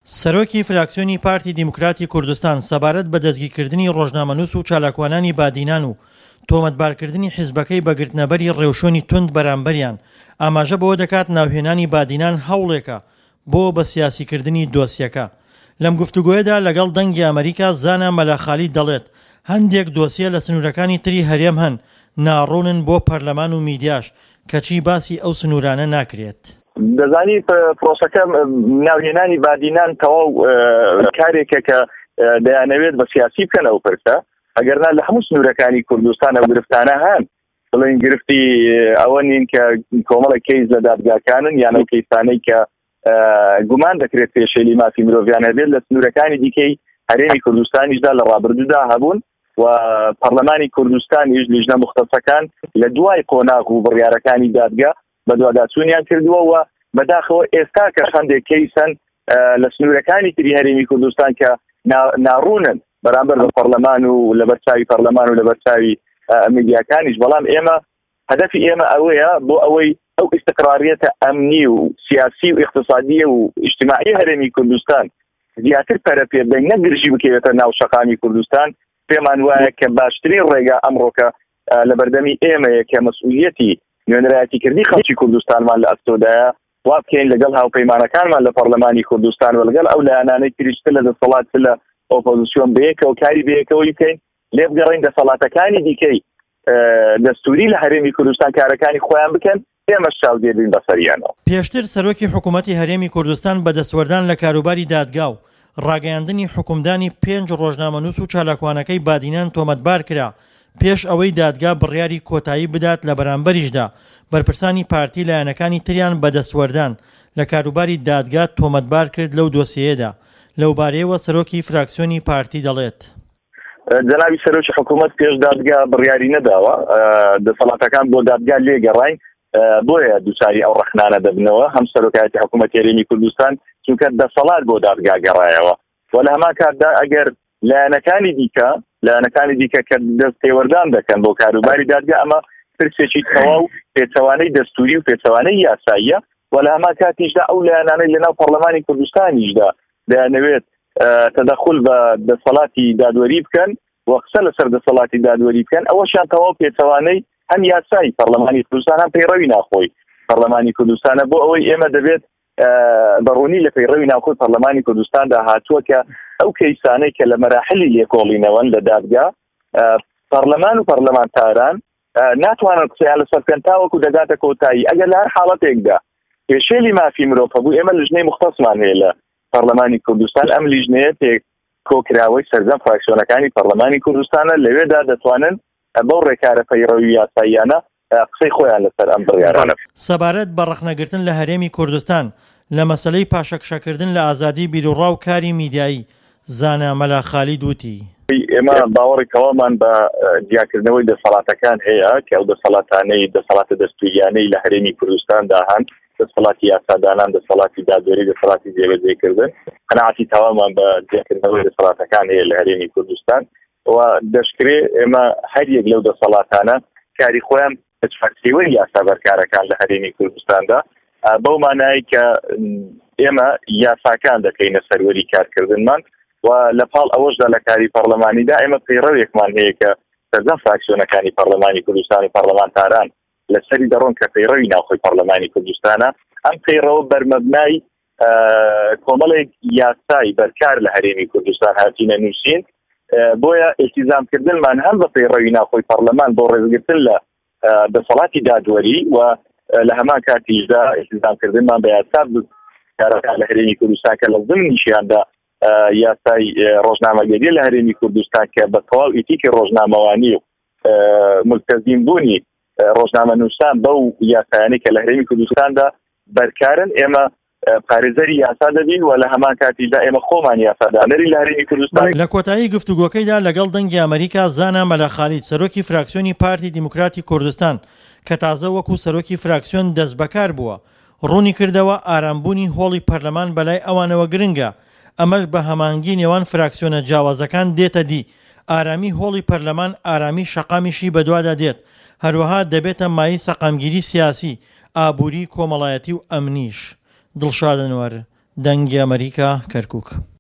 سەرۆکی فراکسیۆنی پارتی دیموکراتی کوردستان سەبارەت بە دەستگیرکردنی ڕۆژنامەنووس و چالاکوانانی بادینان و تۆمەتبارکردنی حیزبەکەی بە گرتنەبەری ڕێوشۆنی توند بەرامبەریان ئاماژە بەوە دەکات ناوهێنانی بادینان هەوڵێکە بۆ بە سیاسیکردنی دۆسیەکە. لەم گفتوگۆیەدا لەگەڵ دەنگی ئەمریکا زانا مەلاخالی دەڵێت هەندێک دۆسیە لە سنوورەکانی تری هەرێم هەن ناڕوونن بۆ پەرلەمان و میدیاش کەچی باسی ئەو سنوورانە ناکرێت. دەزانی پرۆسەکە ناوهێنانی بادینان تەواو کارێکە کە دەیانەوێت بە سیاسی بکەنەوە پرسە ئەگەرنا لە هەموو سنوورەکانی کوردستان ئەو گرفتانە هەن بڵێن گرفتی ئەوە نین کە کۆمەڵی کەیس لە دادگاکانن یان ئەو کەیسانەی کە گومان دەکرێت پێشێلی مافی مرۆڤیان هەبێت لە سنوورەکانی دیکەی هەرێمی کوردستانیشدا لە ڕابردوودا هەبوون و پەرلەمانی کوردستانیش لیژنە مختەسەکان لە دوای قۆناغ و بڕیارەکانی دادگا بە دوواداچوونیان کردووە و بەداخەوە ئێستا کە هەندێک کەیسن لە سنوورەکانی تری هەرێمی کوردستان کە ناڕوونن بەرامبەر بە پەرلەمان و لە بەرچاوی پەرلەمان و لە بەرچاوی میدیاکانیش بەڵام ئێمە هەدەفی ئێمە ئەوەیە بۆ ئەوەی ئەو ئیستقراریەتە ئەمنی و سیاسی و اقتصادی و اجتماعی هەرێمی کوردستان زیاتر پەرەپێ بێت نەگرژی بکەوێتە ناو شەقامی کوردستان پێمان وایە کە باشترین ڕێگا ئەمڕۆکە لە بەردەمی ئێمەیە کە مەسئولیەتی نوێنەرایەتیکردنی خەڵکی کوردستانمان لە ئەستۆدایە وا بکەین لەگەڵ هاوپەیمانەکانمان لە پەرلەمانی کوردستان و لەگەڵ ئەو لایەنانەی تریشتر لە دەسەڵات لە ئۆپۆزیسیۆن بەیەکەوە کاری بەیەکەوەی بکەین لێ بگەڕین دەسەڵاتەکانی دیکەی دەستوری لە هەرێمی کوردستان کارەکانی خۆیان بکەن ئێمەش چاودێرین بەسەریانەوە. پێشتر سەرۆکی حکوومەتی هەرێمی کوردستان بە دەسوەردان لە کاروباری دادگا و ڕاگەیاندنی حکومدانی 5 ڕۆژنامەنووس و چالاکوانەکەی بادینان تۆمەتبار کرا پێش ئەوەی دادگا بڕیاری کۆتایی بدات لە بەرامبەریشدا بەرپرسانی پارتی لایەنەکانی تریان بە دەسوەردان لە کاروباری دادگا تۆمەتبار کرد لەو دۆسیەیەدا. لەو بارەیەوە سەرۆکی فراکسیۆنی پارتی دەڵێت جەنابی سەرۆکی حکوومەت پێش دادگا بڕیاری نەداوە دەسەڵاتەکان بۆ دادگا لێگەڕاین بۆیە دووچاری ئەو ڕەخنانە دەبنەوە هەم سەرۆکایەتی حکوومەتی هەرێمی کوردستان چونکە دەسەڵات بۆ دادگا گەڕایەوە و لە هەمان کاتدا ئەگەر لایەنەکانی دیکە کە دەست پێوەردان دەکەن بۆ کاروباری دادگا ئەمە پرسێکی تەواو پێچەوانەی دەستوری و پێچەوانەی یاساییە و لە هەمان کاتیشدا ئەو لایەنانەی لەناو پەرلەمانی کوردستانیشدا دەیانەوێت تەدەخل بە دەسەڵاتی دادوەری بکەن و قسە لەسەر دەسەڵاتی دادوەری بکەن ئەوەشیان تەواو پێچەوانەی هەم یاسایی پەرلەمانی کوردستان هەم پەیڕەوی ناخۆی پەرلەمانی کوردستانە بۆ ئەوەی ئێمە دەبێت بەڕوونی لە پەیڕەوی ناوخۆی پەرلەمانی کوردستاندا هاتووە کە ئەو کەیسانەی کە لە مەراحلی لێکۆڵینەوەن لە دادگا پەرلەمان و پەرلەمانتاران ناتوانن قسەیان لەسەر بکەن تاوەکو دەگاتە کۆتایی ئەگەر لە هەر حاڵەتێکدا پێشێلی مافی مرۆڤ بوو ئێمە لیژنەی مختەسمان هەیە لە پەرلەمانی کوردستان ئەم لیژنەیە تێک کۆکراوەی سەرجەم فراکسیۆنەکانی پەرلەمانی کوردستانە لەوێدا دەتوانن بەو ڕێکارە پەیڕەوی یاساییانە قسەی خۆیان لەسەر ئەم بڕیارانە. سەبارەت بە ڕەخنەگرتن لە هەرێمی کوردستان لە مەسەلەی پاشەکشەکردن لە ئازادی بیرروڕا و کاری میدیایی زانا مەلاخالی دوتی ئێمە باوەڕی کەوامان بە دیاکردنەوەی دەسەڵاتەکان هەیە کە ئەو دەسەڵاتانەی دەسەڵاتە دەستوریانەی لە هەرێمی کوردستاندا هەن دەسەڵاتی یاسادانان دەسەڵاتی دادوەری دەسەڵاتی جێبەجێکردن قەناعەتی تاوامان بە دیاکردنەوەی دەسەڵاتەکان هەیە لە هەرێمی کوردستان و دەشکرێ ئێمە هەر یەک لەو دەسەڵاتانە کاری خۆیان بەچفەرسیوەی یاسا بەرکارەکان لە هەرێمی کوردستاندا بەو مانایی کە ئێمە یاساکان دەکەینە سەروەری کارکردنمان و لە پاڵ ئەوەشدا لە کاری پەرلەمانیدا ئێمە پەیڕەوێکمان هەیە کە سەرجەم فراکسیۆنەکانی پەرلەمانی کوردستان و پەرلەمانتاران لەسەری دەڕۆن کە پەیڕەوی ناوخۆی پەرلەمانی کوردستانە ئەم پەیڕەوە بەرمەبنای کۆمەڵێک یاسایی بەرکار لە هەرێمی کوردستان هاتینە نووسین بۆیە ئیلتیزامکردنمان هەم بە پەیڕەوی ناوخۆی پەرلەمان بۆ ڕێزگرتن لە دەسەڵاتی دادوەری و لە هەمان کاتیشدا ئیلتیزامکردنمان بە یاسا کارەکان لە هەرێمی کوردستان کە لە ضمنیشیاندا یاسای ڕۆژنامەگەری لە هەرێمی کوردستان کە بە تەواو ئیتیکی ڕۆژنامەوانی و ملتەزیم بوونی ڕۆژنامەنووسان بەو یاسایانەی کە لە هەرێمی کوردستاندا بەرکارن ئێمە پارێزەری یاسا دەبین و لە هەمان کاتیشدا ئێمە خۆمان یاسادانەری لە هەرێمی کوردستان. لە کۆتایی گفتوگۆکەیدا لەگەڵ دەنگی ئەمریکا زانا مەلاخالی سەرۆکی فراکسیۆنی پارتی دیموکراتی کوردستان کە تازە وەکو سەرۆکی فراکسیۆن دەست بەکار بووە ڕوونی کردەوە ئارامبوونی هۆڵی پەرلەمان بەلای ئەوانەوە گرنگە ئەمەش بە هەمانگی نێوان فراکسیۆنە جیاوازەکان دێتە دی ئارامی هۆڵی پەرلەمان ئارامی شەقامیشی بەدوادا دێت هەروەها دەبێتە مای سەقامگیری سیاسی ئابووری کۆمەڵایەتی و ئەمنیش. دڵشاد ئەنوەر دەنگی ئەمریکا کەرکووک.